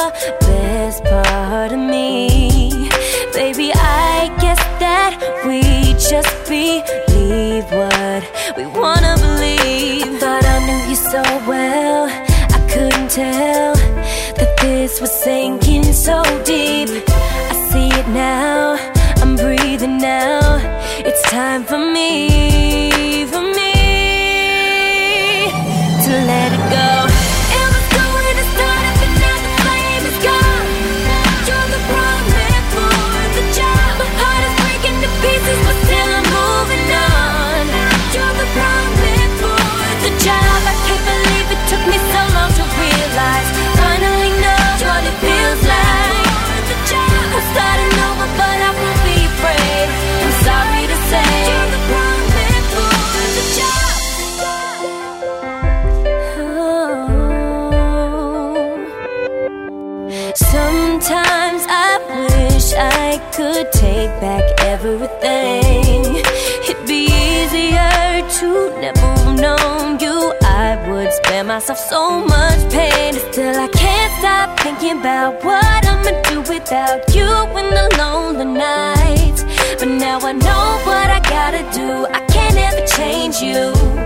the best part of me. Baby, I guess that we just believe what we wanna believe. I thought I knew you so well, I couldn't tell that this was sinking so deep. I see it now, I'm breathing now. It's time for me to let it go. It was good when it started, but now the flame is gone. You're the wrong man for the job. My heart is breaking to pieces, but still I'm moving on. You're the wrong man for the job. I can't believe it took me so long to realize. Finally know what it feels like. I'm starting over, but I won't be afraid. I'm sorry to say, you're the wrong man for the job. Sometimes I wish I could take back everything. It'd be easier to never have known you. I would spare myself so much pain. Still I can't stop thinking about what I'ma do without you in the lonely nights. But now I know what I gotta do. I can't ever change you.